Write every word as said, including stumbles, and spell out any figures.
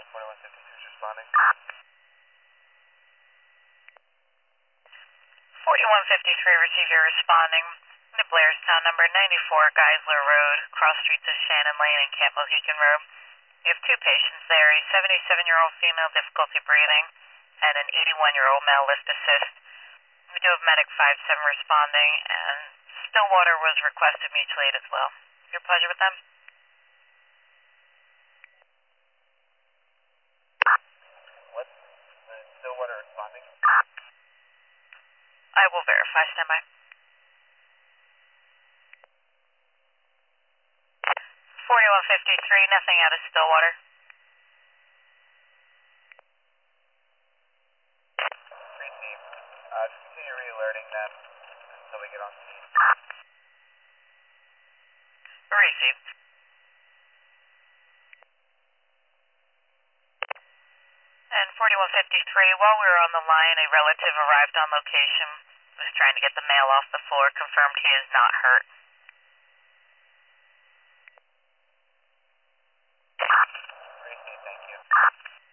forty-one fifty-two is responding. forty-one fifty-three, receiver responding. The Blairstown number ninety-four, Geisler Road, cross streets of Shannon Lane and Camp Mohican Road. You have two patients there, a seventy-seven-year-old female, difficulty breathing, and an eighty-one-year-old male, lift assist. We do have medic five seven responding, and Stillwater was requested mutual aid as well. Your pleasure with them? What's the Stillwater responding? I will verify. Stand by. forty-one fifty-three, nothing out of Stillwater. Received. Uh, just continue re-alerting them until we get on scene. Received. And forty-one fifty-three, while we were on the line, a relative arrived on location, was trying to get the male off the floor, confirmed he is not hurt. Received, thank you.